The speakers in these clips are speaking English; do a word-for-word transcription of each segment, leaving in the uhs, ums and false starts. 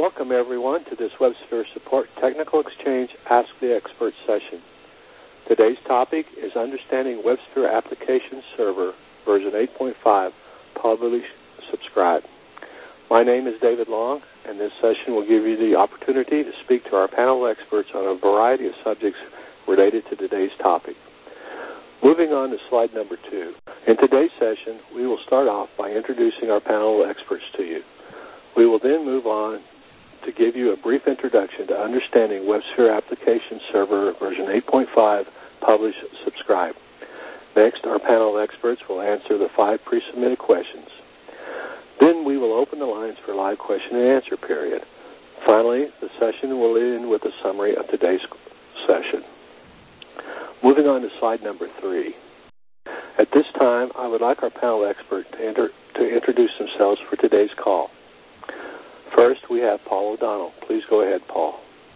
Welcome, everyone, to this WebSphere Support Technical Exchange Ask the Expert session. Today's topic is Understanding WebSphere Application Server, version eight point five, Publish, Subscribe. My name is David Long, and this session will give you the opportunity to speak to our panel of experts on a variety of subjects related to today's topic. Moving on to slide number two. In today's session, we will start off by introducing our panel of experts to you. We will then move on to give you a brief introduction to understanding WebSphere Application Server version eight point five, Publish, Subscribe. Next, our panel of experts will answer the five pre-submitted questions. Then we will open the lines for live question and answer period. Finally, the session will end with a summary of today's session. Moving on to slide number three. At this time, I would like our panel expert to, enter, to introduce themselves for today's call. First, we have Paul O'Donnell. Please go ahead, Paul.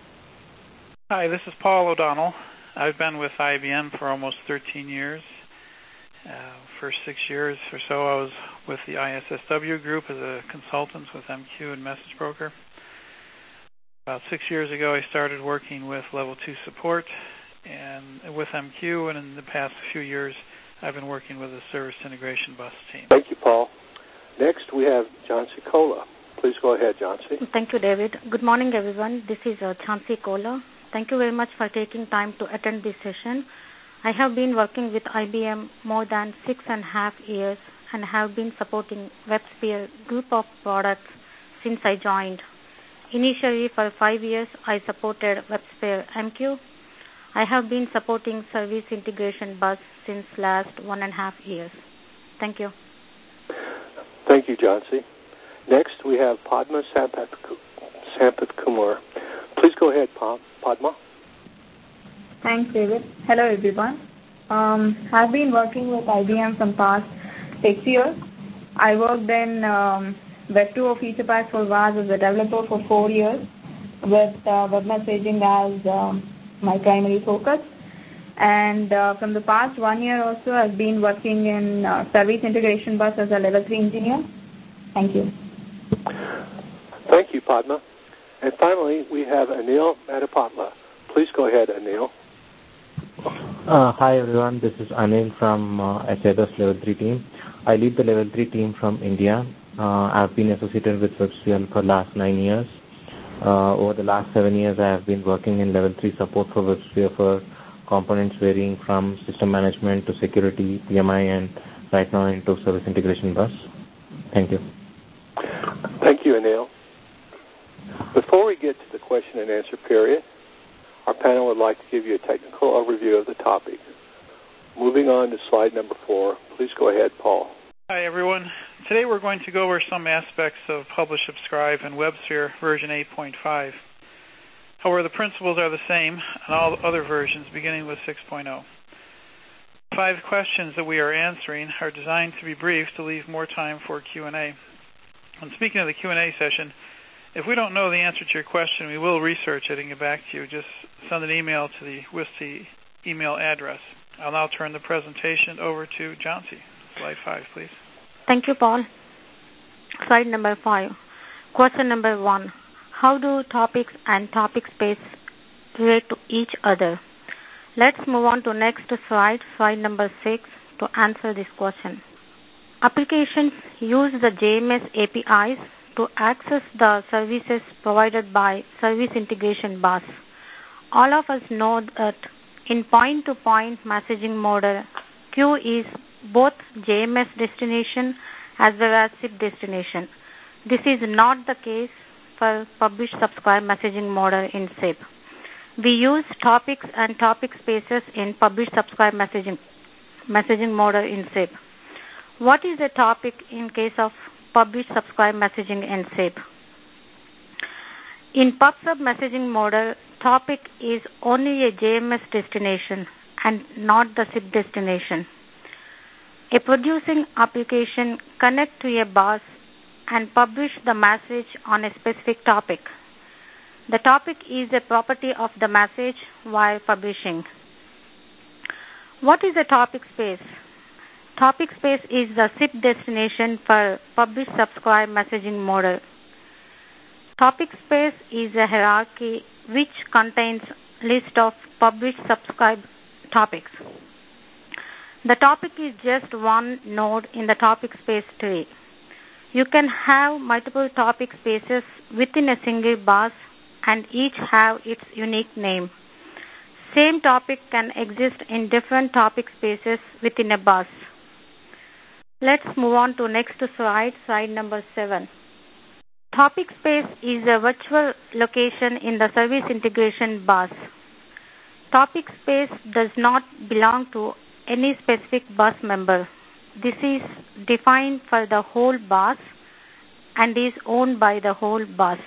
Hi, this is Paul O'Donnell. I've been with I B M for almost thirteen years. Uh, for six years or so, I was with the I S S W group as a consultant with M Q and Message Broker. About six years ago, I started working with Level two support and with M Q, and in the past few years, I've been working with the Service Integration Bus team. Thank you, Paul. Next, we have Jhansi Kola. Please go ahead, Jhansi. Thank you, David. Good morning, everyone. This is uh, Jhansi Kola. Thank you very much for taking time to attend this session. I have been working with I B M more than six and a half years and have been supporting WebSphere group of products since I joined. Initially, for five years, I supported WebSphere M Q. I have been supporting Service Integration Bus since last one and a half years. Thank you. Thank you, Jhansi. Next, we have Padma Sampath, Sampath Kumar. Please go ahead, Padma. Thanks, David. Hello, everyone. Um, I've been working with I B M from past six years. I worked in um, Web two O Feature Pack for W A S as a developer for four years with uh, web messaging as um, my primary focus. And uh, from the past one year or so, I've been working in uh, Service Integration Bus as a Level three engineer. Thank you. Thank you, Padma. And finally, we have Anil Madapatla. Please go ahead, Anil. Uh, hi, everyone. This is Anil from uh, H I D S Level three team. I lead the Level three team from India. Uh, I've been associated with WebSphere for the last nine years. Uh, over the last seven years, I have been working in Level three support for WebSphere for components varying from system management to security, P M I, and right now into Service Integration Bus. Thank you. Thank you, Anil. Before we get to the question and answer period, our panel would like to give you a technical overview of the topic. Moving on to slide number four, please go ahead, Paul. Hi, everyone. Today we're going to go over some aspects of Publish, Subscribe and WebSphere version eight point five. However, the principles are the same on all other versions beginning with six point oh. Five questions that we are answering are designed to be brief to leave more time for Q and A. And speaking of the Q and A session, if we don't know the answer to your question, we will research it and get back to you. Just send an email to the W I S T email address. I'll now turn the presentation over to Jhansi. Slide five, please. Thank you, Paul. Slide number five. Question number one. How do topics and topic space relate to each other? Let's move on to next slide, slide number six, to answer this question. Applications use the J M S A P Is to access the services provided by Service Integration Bus. All of us know that in point-to-point messaging model, Q is both J M S destination as well as S I P destination. This is not the case for Publish Subscribe messaging model in S I P. We use topics and topic spaces in Publish Subscribe messaging, messaging model in S I P. What is a topic in case of Publish Subscribe messaging in S I P? In PubSub messaging model, topic is only a J M S destination and not the S I P destination. A producing application connects to a bus and publish the message on a specific topic. The topic is a property of the message while publishing. What is a topic space? Topic space is the S I P destination for Publish Subscribe messaging model. Topic space is a hierarchy which contains list of published subscribed topics. The topic is just one node in the topic space tree. You can have multiple topic spaces within a single bus and each have its unique name. Same topic can exist in different topic spaces within a bus. Let's move on to next slide, slide number seven. Topic space is a virtual location in the service integration bus. Topic space does not belong to any specific bus member. This is defined for the whole bus and is owned by the whole bus.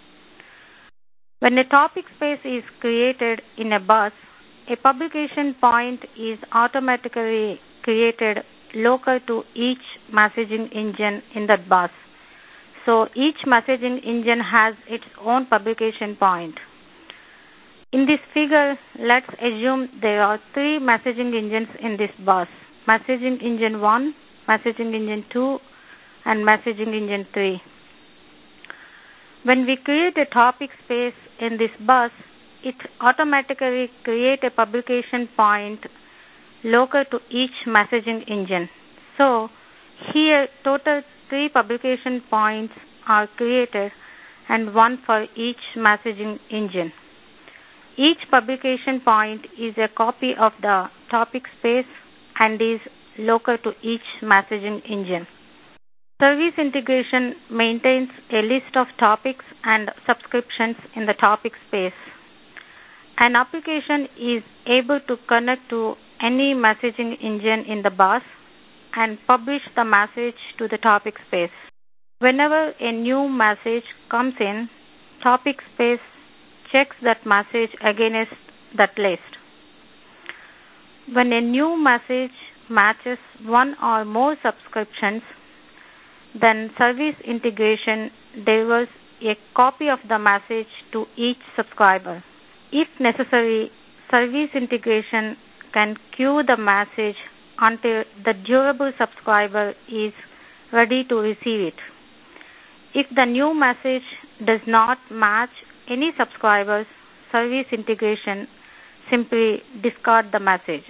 When a topic space is created in a bus, a publication point is automatically created local to each messaging engine in that bus. So each messaging engine has its own publication point. In this figure, let's assume there are three messaging engines in this bus: messaging engine one, messaging engine two, and messaging engine three. When we create a topic space in this bus, it automatically creates a publication point local to each messaging engine. So here total three publication points are created and one for each messaging engine. Each publication point is a copy of the topic space and is local to each messaging engine. Service integration maintains a list of topics and subscriptions in the topic space. An application is able to connect to any messaging engine in the bus and publish the message to the topic space. Whenever a new message comes in, topic space checks that message against that list. When a new message matches one or more subscriptions, then service integration delivers a copy of the message to each subscriber. If necessary, service integration can queue the message until the durable subscriber is ready to receive it. If the new message does not match any subscribers, service integration simply discards the message.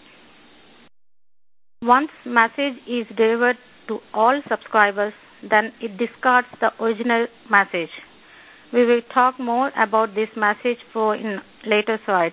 Once message is delivered to all subscribers, then it discards the original message. We will talk more about this message flow in later slides.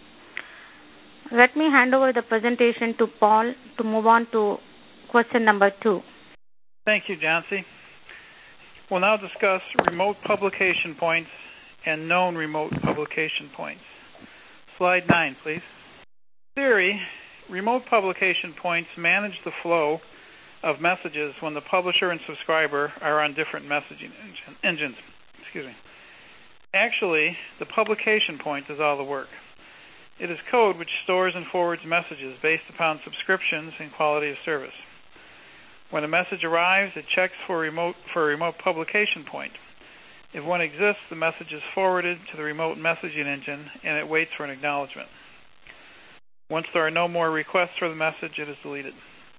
Let me hand over the presentation to Paul to move on to question number two. Thank you, Jancy. We'll now discuss remote publication points and known remote publication points. Slide nine, please. In theory, remote publication points manage the flow of messages when the publisher and subscriber are on different messaging engine, engines. Excuse me. Actually, the publication point does all the work. It is code which stores and forwards messages based upon subscriptions and quality of service. When a message arrives, it checks for remote for a remote publication point. If one exists, the message is forwarded to the remote messaging engine and it waits for an acknowledgement. Once there are no more requests for the message, it is deleted.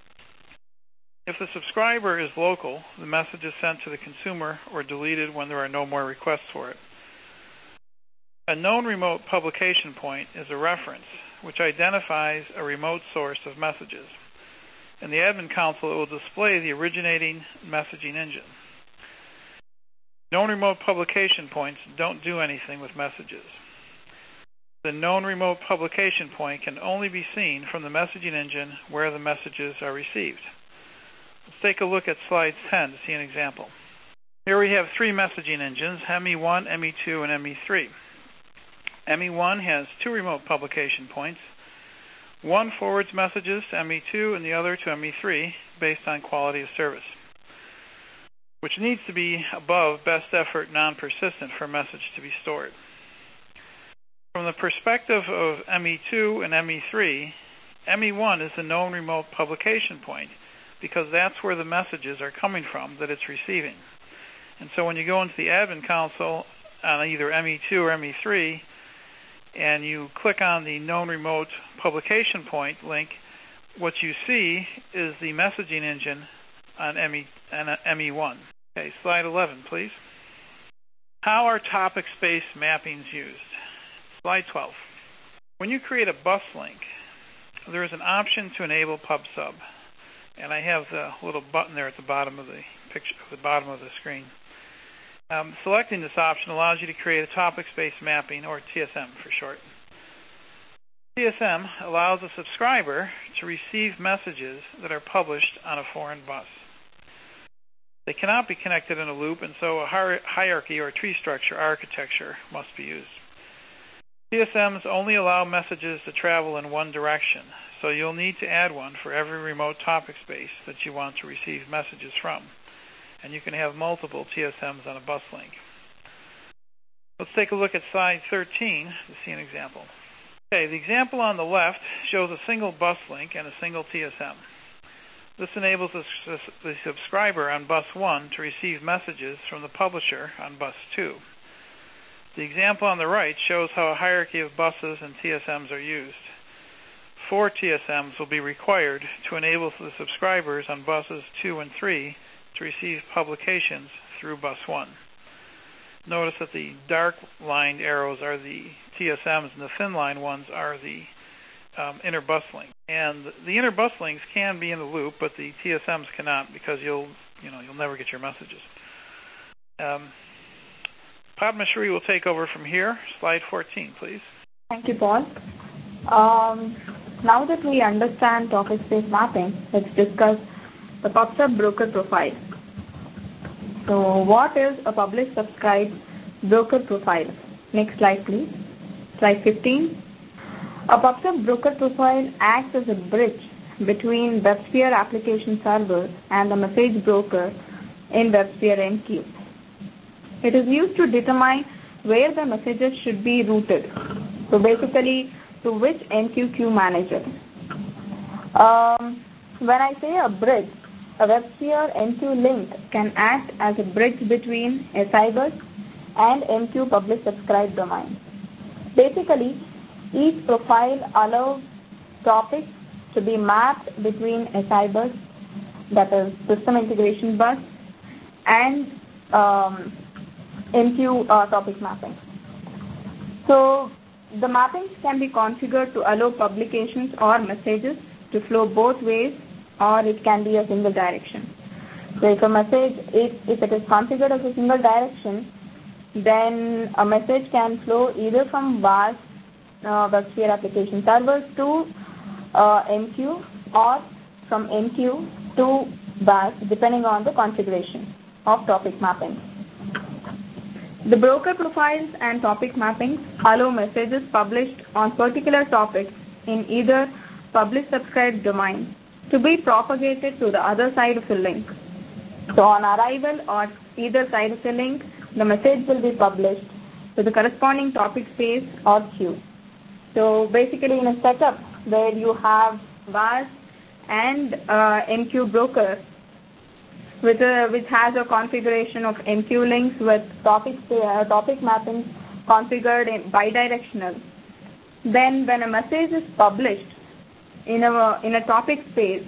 If the subscriber is local, the message is sent to the consumer or deleted when there are no more requests for it. A known remote publication point is a reference which identifies a remote source of messages. In the admin console, it will display the originating messaging engine. Known remote publication points don't do anything with messages. The known remote publication point can only be seen from the messaging engine where the messages are received. Let's take a look at slide ten to see an example. Here we have three messaging engines, M E one, M E two, and M E three. M E one has two remote publication points. One forwards messages to M E two and the other to M E three based on quality of service, which needs to be above best effort non-persistent for a message to be stored. From the perspective of M E two and M E three, M E one is the known remote publication point because that's where the messages are coming from that it's receiving. And so when you go into the admin console on either M E two or M E three and you click on the known remote publication point link, what you see is the messaging engine on M E, on M E one. Okay, slide eleven, please. How are topic space mappings used? Slide twelve. When you create a bus link, there is an option to enable PubSub, and I have the little button there at the bottom of the picture, at the bottom of the screen. Um, selecting this option allows you to create a topic space mapping, or T S M for short. T S M allows a subscriber to receive messages that are published on a foreign bus. They cannot be connected in a loop, and so a hierarchy or tree structure architecture must be used. T S Ms only allow messages to travel in one direction, so you'll need to add one for every remote topic space that you want to receive messages from. And you can have multiple T S Ms on a bus link. Let's take a look at slide thirteen to see an example. Okay, the example on the left shows a single bus link and a single T S M. This enables the, the subscriber on bus one to receive messages from the publisher on bus two. The example on the right shows how a hierarchy of buses and T S Ms are used. Four T S Ms will be required to enable the subscribers on buses two and three to receive publications through bus one. Notice that the dark lined arrows are the T S Ms and the thin line ones are the um, inner bus links. And the inner bus links can be in the loop, but the T S Ms cannot, because you'll you know you'll never get your messages. Um, Padma Shri will take over from here. Slide fourteen, please. Thank you, Paul. Um, now that we understand topic space mapping, let's discuss the PubSub broker profile. So what is a publish subscribe broker profile? Next slide, please. Slide fifteen. A PubSub broker profile acts as a bridge between WebSphere application server and the message broker in WebSphere M Q. It is used to determine where the messages should be routed. So basically, to which M Q queue manager. Um, when I say a bridge, a WebSphere M Q link can act as a bridge between S I bus and M Q publish subscribe domain. Basically, each profile allows topics to be mapped between S I bus, that is system integration bus, and um, M Q uh, topic mapping. So the mappings can be configured to allow publications or messages to flow both ways, or it can be a single direction. So if a message, if, if it is configured as a single direction, then a message can flow either from V A S, uh, WebSphere application servers, to uh, M Q, or from M Q to V A S, depending on the configuration of topic mapping. The broker profiles and topic mappings allow messages published on particular topics in either publish subscribe domain to be propagated to the other side of the link. So on arrival on either side of the link, the message will be published to the corresponding topic space or queue. So basically, in a setup where you have V A S and uh, M Q broker, which, uh, which has a configuration of M Q links with topic, uh, topic mappings configured in bidirectional, then when a message is published in a, in a topic space,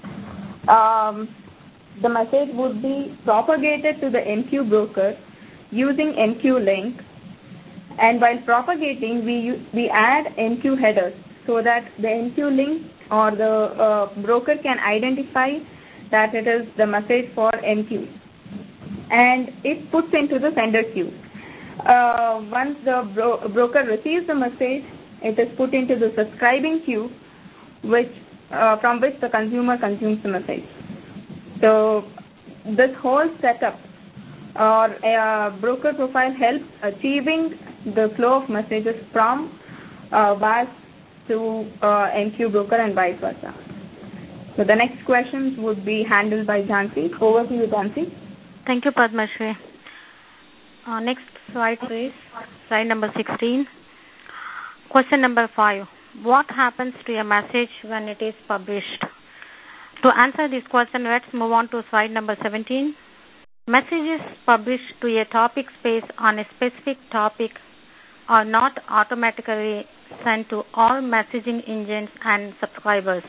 um, the message would be propagated to the M Q broker using M Q link, and while propagating, we, we add M Q headers so that the M Q link or the uh, broker can identify that it is the message for M Q, and it puts into the sender queue. Uh, once the bro broker receives the message, it is put into the subscribing queue, which uh, from which the consumer consumes the message. So this whole setup or a broker profile helps achieving the flow of messages from uh, V A S to uh, M Q broker and vice versa. So the next questions would be handled by Jhansi. Over to you, Jhansi. Thank you, Padma Shri. Uh, next slide, please. Slide number sixteen. Question number five. What happens to a message when it is published? To answer this question, let's move on to slide number seventeen. Messages published to a topic space on a specific topic are not automatically sent to all messaging engines and subscribers.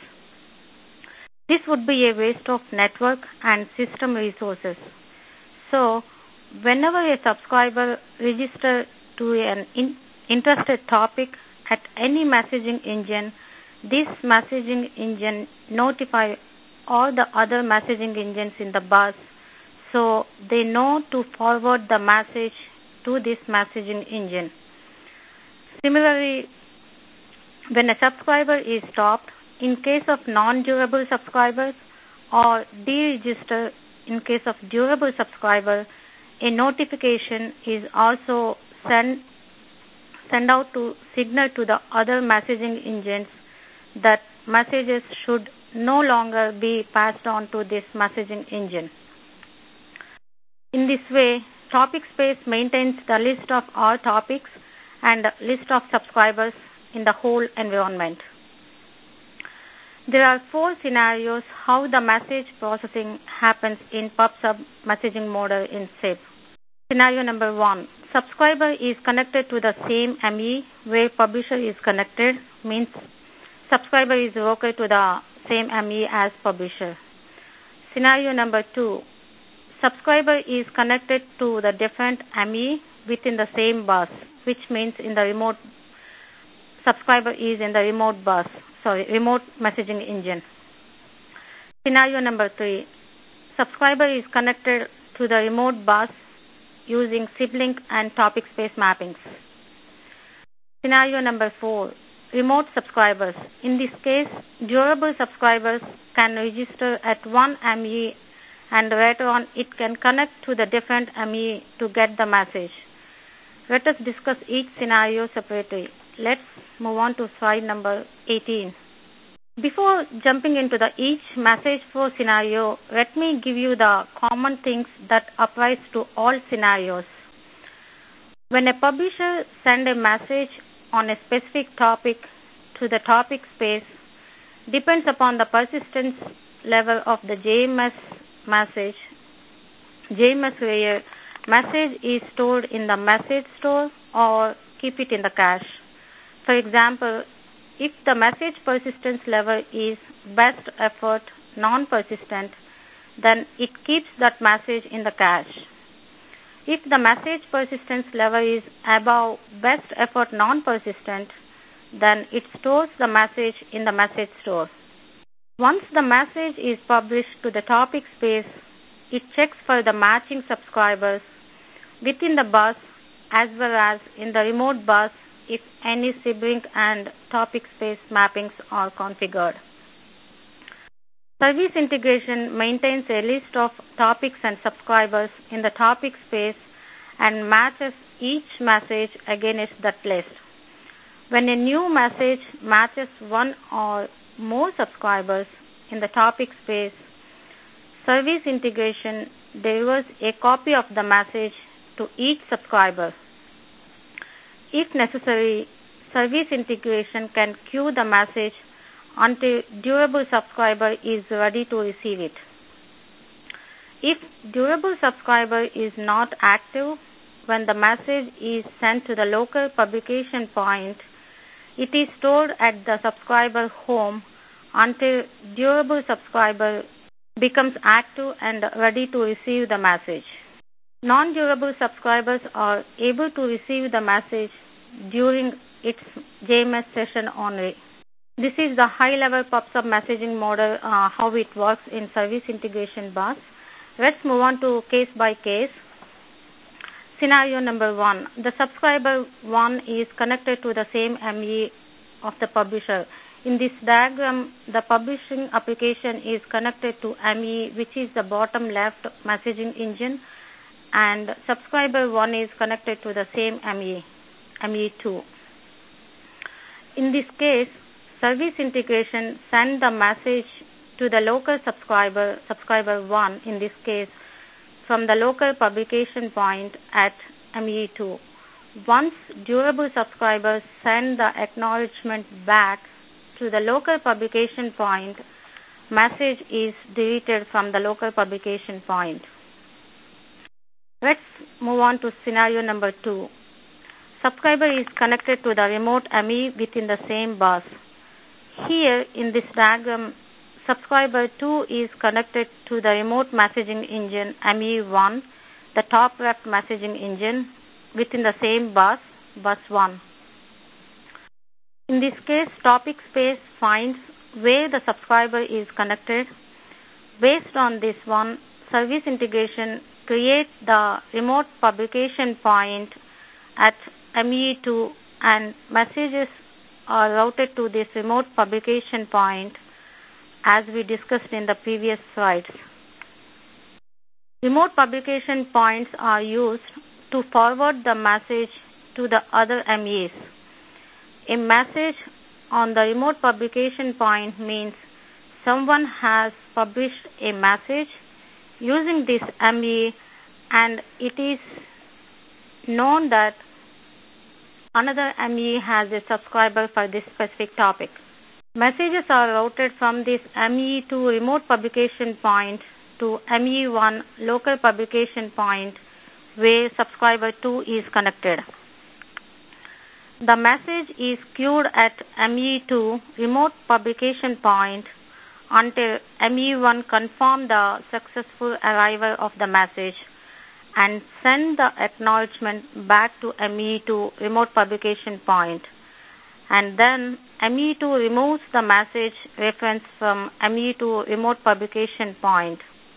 This would be a waste of network and system resources. So, whenever a subscriber registers to an in- interested topic at any messaging engine, this messaging engine notifies all the other messaging engines in the bus so they know to forward the message to this messaging engine. Similarly, when a subscriber is stopped, in case of non-durable subscribers, or deregister in case of durable subscriber, a notification is also sent send out to signal to the other messaging engines that messages should no longer be passed on to this messaging engine. In this way, topic space maintains the list of all topics and list of subscribers in the whole environment. There are four scenarios how the message processing happens in PubSub messaging model in S I B. Scenario number one, subscriber is connected to the same M E where publisher is connected, means subscriber is local to the same M E as publisher. Scenario number two, subscriber is connected to the different M E within the same bus, which means in the remote subscriber is in the remote bus, sorry, remote messaging engine. Scenario number three, subscriber is connected to the remote bus using sibling and topic space mappings. Scenario number four, remote subscribers. In this case, durable subscribers can register at one M E and later on it can connect to the different M E to get the message. Let us discuss each scenario separately. Let's move on to slide number eighteen. Before jumping into the each message flow scenario, let me give you the common things that applies to all scenarios. When a publisher sends a message on a specific topic to the topic space, depends upon the persistence level of the J M S message. J M S layer message is stored in the message store or keep it in the cache. For example, if the message persistence level is best effort non-persistent, then it keeps that message in the cache. If the message persistence level is above best effort non-persistent, then it stores the message in the message store. Once the message is published to the topic space, it checks for the matching subscribers within the bus as well as in the remote bus if any sibling and topic space mappings are configured. Service integration maintains a list of topics and subscribers in the topic space and matches each message against that list. When a new message matches one or more subscribers in the topic space, service integration delivers a copy of the message to each subscriber. If necessary, service integration can queue the message until durable subscriber is ready to receive it. If durable subscriber is not active when the message is sent to the local publication point, it is stored at the subscriber home until durable subscriber becomes active and ready to receive the message. Non-durable subscribers are able to receive the message during its J M S session only. This is the high-level PubSub messaging model, uh, how it works in service integration bus. Let's move on to case by case. Scenario number one. The subscriber one is connected to the same M E of the publisher. In this diagram, the publishing application is connected to M E, which is the bottom left messaging engine, and subscriber one is connected to the same M E, M E two. In this case, service integration send the message to the local subscriber, subscriber one in this case, from the local publication point at M E two. Once durable subscribers send the acknowledgement back to the local publication point, message is deleted from the local publication point. Let's move on to scenario number two. Subscriber is connected to the remote M E within the same bus. Here in this diagram, subscriber two is connected to the remote messaging engine M E one, the top left messaging engine within the same bus, bus one. In this case, topic space finds where the subscriber is connected. Based on this one, service integration creates the remote publication point at M E two, and messages are routed to this remote publication point as we discussed in the previous slides. Remote publication points are used to forward the message to the other M Es. A message on the remote publication point means someone has published a message using this M E, and it is known that another M E has a subscriber for this specific topic. Messages are routed from this M E two remote publication point to M E one local publication point where subscriber two is connected. The message is queued at M E two remote publication point until M E one confirms the successful arrival of the message and send the acknowledgement back to M E two remote publication point. And then M E two removes the message reference from M E two remote publication point.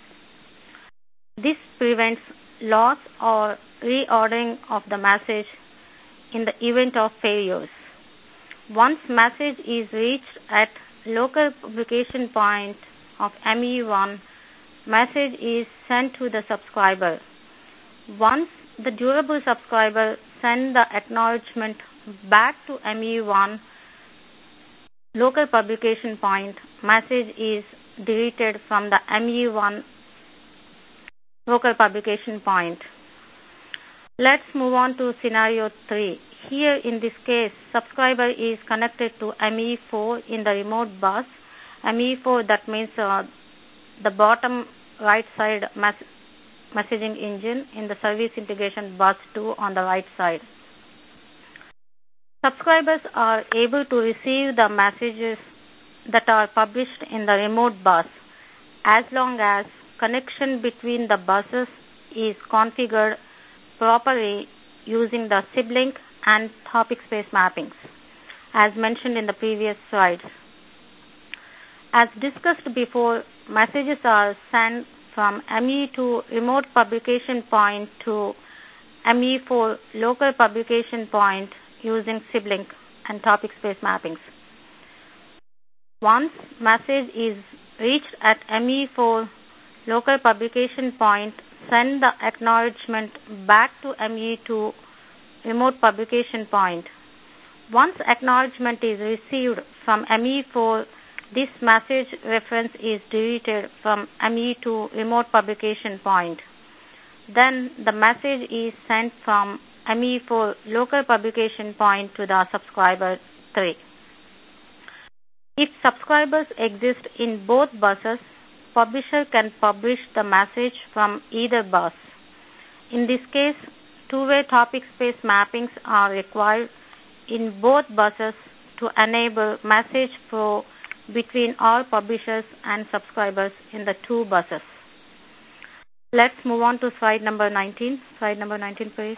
This prevents loss or reordering of the message in the event of failures. Once message is reached at local publication point of M E one, message is sent to the subscriber. Once the durable subscriber sends the acknowledgement back to M E one local publication point, message is deleted from the M E one local publication point. Let's move on to scenario three. Here in this case, subscriber is connected to M E four in the remote bus. M E four, that means uh, the bottom right side mess- messaging engine in the service integration bus two on the right side. Subscribers are able to receive the messages that are published in the remote bus as long as connection between the buses is configured properly using the sibling and topic space mappings, as mentioned in the previous slides. As discussed before, messages are sent from M E two remote publication point to M E four local publication point using sibling and topic space mappings. Once message is reached at M E four local publication point, send the acknowledgement back to M E two remote publication point. Once acknowledgement is received from M E four, this message reference is deleted from M E two remote publication point. Then the message is sent from M E four local publication point to the subscriber three. If subscribers exist in both buses, publisher can publish the message from either bus. In this case, two-way topic space mappings are required in both buses to enable message flow between all publishers and subscribers in the two buses. Let's move on to slide number nineteen. Slide number nineteen, please.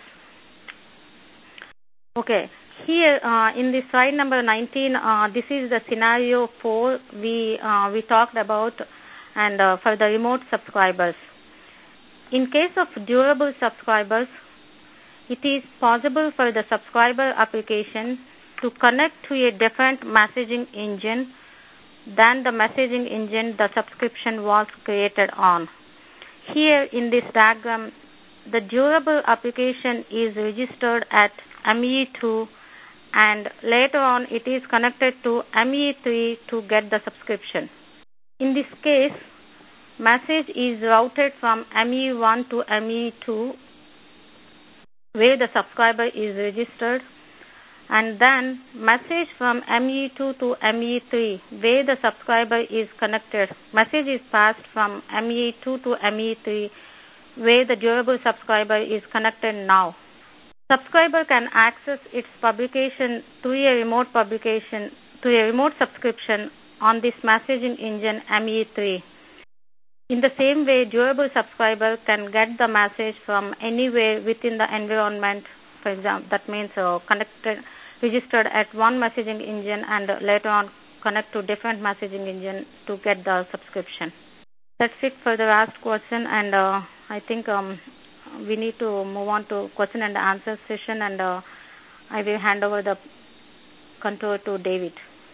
Okay, here uh, in this slide number nineteen, uh, this is the scenario four we uh, we talked about, and uh, for the remote subscribers. In case of durable subscribers, it is possible for the subscriber application to connect to a different messaging engine than the messaging engine the subscription was created on. Here in this diagram, the durable application is registered at M E two, and later on it is connected to M E three to get the subscription. In this case, message is routed from M E one to M E two where the subscriber is registered, and then message from M E two to M E three where the subscriber is connected. Message is passed from M E two to M E three where the durable subscriber is connected now. Subscriber can access its publication to a remote publication to a remote subscription on this messaging engine M E three. In the same way, durable subscriber can get the message from anywhere within the environment. For example, that means uh, connected, registered at one messaging engine and later on connect to different messaging engine to get the subscription. That's it for the last question, and uh, I think um, we need to move on to question and answer session, and uh, I will hand over the control to David.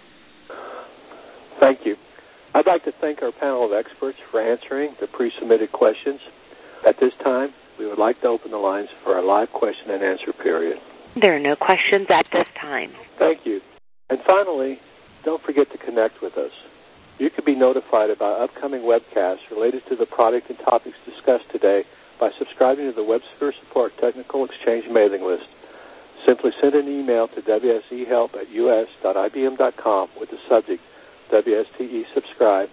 Thank you. I'd like to thank our panel of experts for answering the pre-submitted questions. At this time, we would like to open the lines for our live question and answer period. There are no questions at this time. Thank you. And finally, don't forget to connect with us. You can be notified about upcoming webcasts related to the product and topics discussed today by subscribing to the WebSphere Support Technical Exchange mailing list. Simply send an email to w s e help at u s dot i b m dot com with the subject W S T E subscribe.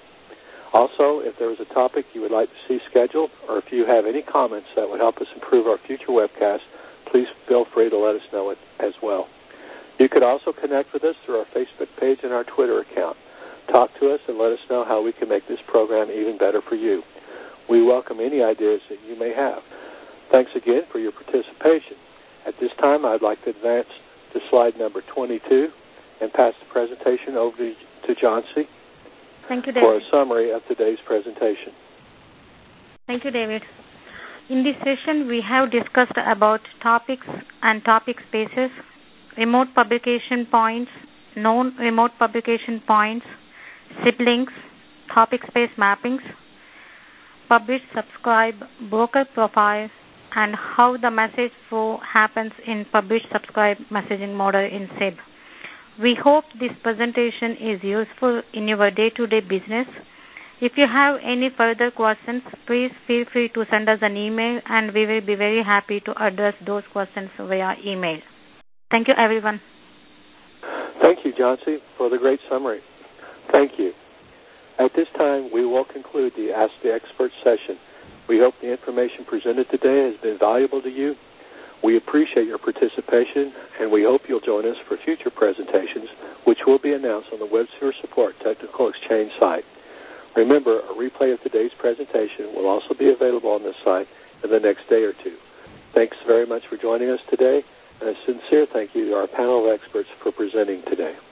Also, if there is a topic you would like to see scheduled, or if you have any comments that would help us improve our future webcasts, please feel free to let us know it as well. You could also connect with us through our Facebook page and our Twitter account. Talk to us and let us know how we can make this program even better for you. We welcome any ideas that you may have. Thanks again for your participation. At this time, I'd like to advance to slide number twenty-two and pass the presentation over to to Johnsy Thank you, David. for a summary of today's presentation. Thank you, David. In this session, we have discussed about topics and topic spaces, remote publication points, known remote publication points, siblings, topic space mappings, publish, subscribe, broker profile, and how the message flow happens in publish, subscribe messaging model in S I B. We hope this presentation is useful in your day-to-day business. If you have any further questions, please feel free to send us an email, and we will be very happy to address those questions via email. Thank you, everyone. Thank you, Johnsy, for the great summary. Thank you. At this time, we will conclude the Ask the Expert session. We hope the information presented today has been valuable to you. We appreciate your participation, and we hope you'll join us for future presentations, which will be announced on the WebSphere Support Technical Exchange site. Remember, a replay of today's presentation will also be available on this site in the next day or two. Thanks very much for joining us today, and a sincere thank you to our panel of experts for presenting today.